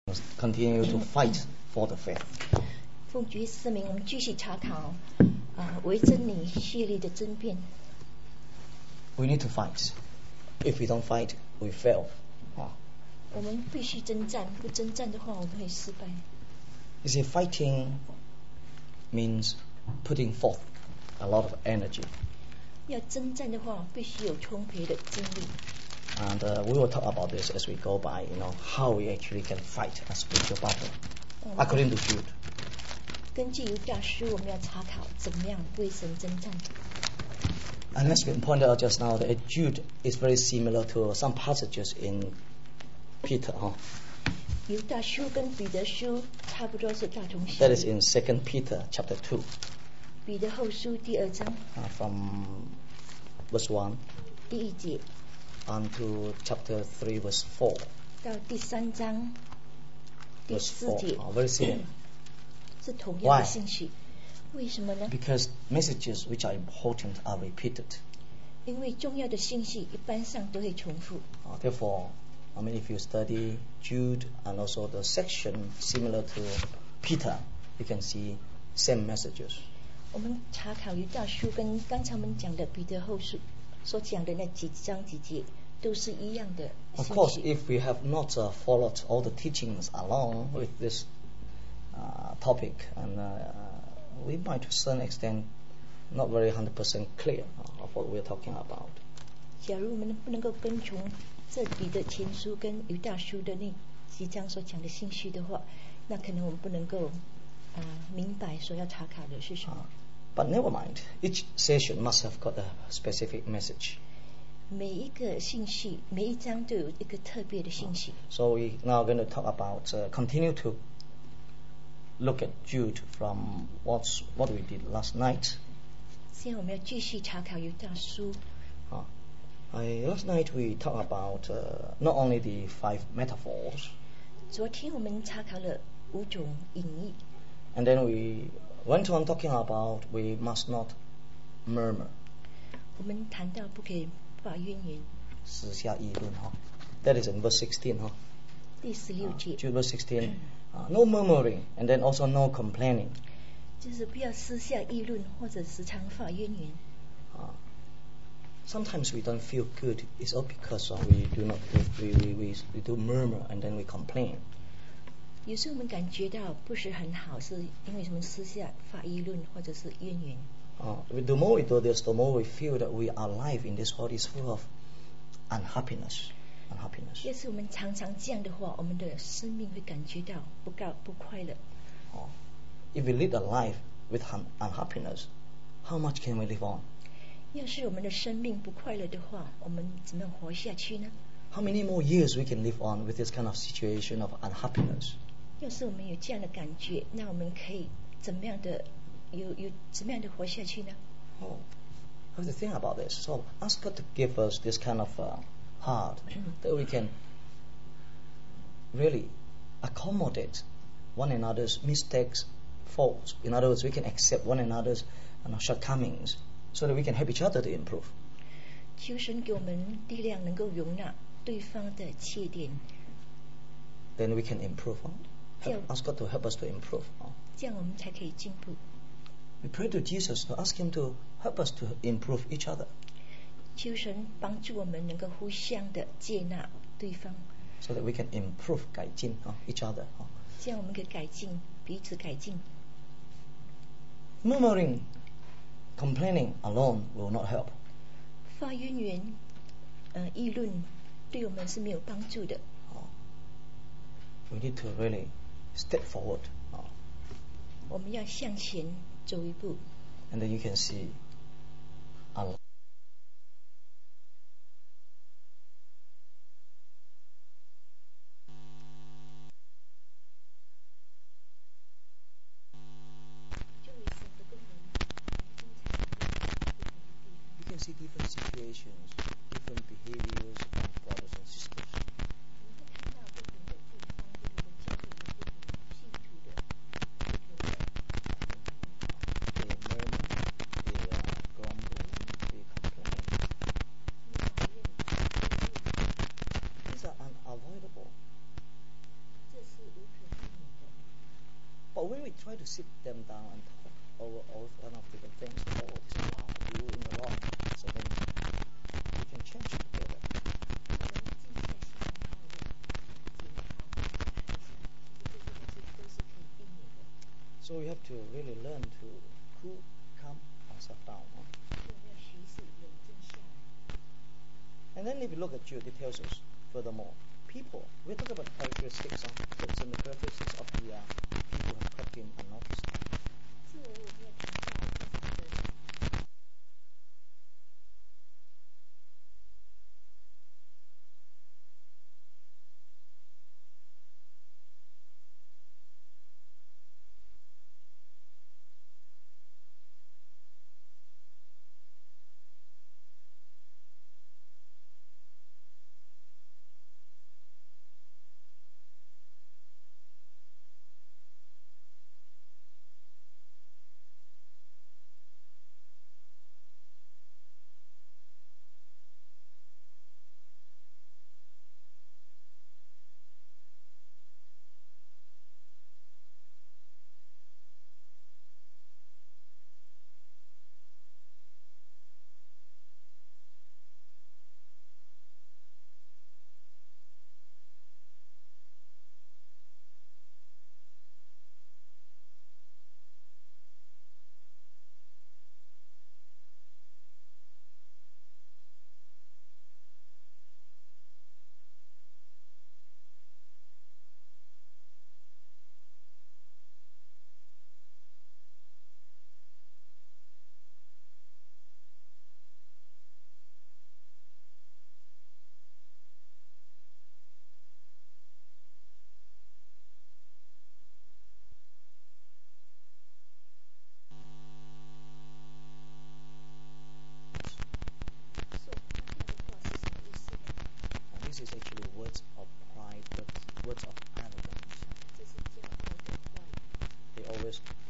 continue to fight for the faith. 奉主圣名，我们继续查考为真理系列的争辩。 We need to fight. If we don't fight, we fail. 我们必须征战，不征战的话，我们会失败。 You see, fighting means putting forth a lot of energy. 要征战的话，必须有充沛的精力。 And we will talk about this as we go by, how we actually can fight a spiritual battle, according to Jude. 根据犹大书，我们要查考怎么样为神征战。 And as been pointed out just now, that Jude is very similar to some passages in Peter. 犹大书跟彼得书差不多是大同小 That 异。 is in 2 Peter chapter 2, 彼得后书第2章 from verse 1 第1节 unto chapter 3, verse 4. 到第3章第 Verse 4 节 4, very similar. 是同样的 Why? 信息。为什么呢？ Because messages which are important are repeated. 因为重要的信息一般上都会重复。 Therefore, if you study Jude and also the section similar to Peter, you can see same messages. 我们查考犹大书跟刚才我们讲的彼得后书所讲的那几章几节都是一样的 Of 信 course, 息。 if we have not followed all the teachings along with this topic, and we might to a certain extent not very 100% clear of what we're talking about. 假如我们不能够跟从这彼得前书跟犹大书的那几章所讲的信息的话，那可能我们不能够明白所要查考的是什么。 But never mind, each session must have got a specific message. 每一个信息，每一章都有一个特别的信息。 So we now going to talk about, continue to look at Jude from what we did last night. 现在我们要继续查考犹大书。 Last night we talked about not only the 5 metaphors, 昨天我们查考了5种隐喻， and then we went on talking about we must not murmur. 我们谈到不可以发怨言。 私下议论, That is in verse 16. 第16节 Jude verse 16. No murmuring, and then also no complaining. 就是不要私下议论或者时常发怨言。 Sometimes we don't feel good. It's all because we do murmur and then we complain. 有时候我们感觉到不是很好，是因为什么私下发议论或者是怨言。 The more we do this, the more we feel that our life in this world is full of unhappiness. 要是我们常常这样的话，我们的生命会感觉到不快乐。 If we lead a life with unhappiness, how much can we live on? 要是我们的生命不快乐的话，我们怎么活下去呢？ How many more years we can live on with this kind of situation of unhappiness? 要是我们有这样的感觉，那我们可以怎么样的活下去呢？ Have to think about this. So ask God to give us this kind of heart that we can really accommodate one another's mistakes, faults. In other words, we can accept one another's shortcomings so that we can help each other to improve. 求神给我们力量，能够容纳对方的缺点， Then we can improve. Yeah. Ask God to help us to improve. 这样我们才可以进步。 We pray to Jesus to ask Him to help us to improve each other 求神帮助我们能够互相的接纳对方， so that we can improve 改进 each other. 这样我们可以改进，彼此改进。 Murmuring, complaining alone will not help. 发怨言、议论，对我们是没有帮助的。 We need to really step forward. 我们要向前走一步， And then you can see a lot. You can see different situations, different behaviors of brothers and sisters. 我们会看到不同的地方、不同的教会、不同信徒的不同的 They murmur, they grumble, they when we try to sit them down and talk over all kind of different things, this is wrong, you in the wrong, so then we can change together. So we have to really learn to calm ourselves down. And then if you look at Jude, it tells us furthermore, people, we're talking about characteristics, it's in the characteristics of the people who have crept in unnoticed. This is actually words of pride, words of arrogance. They always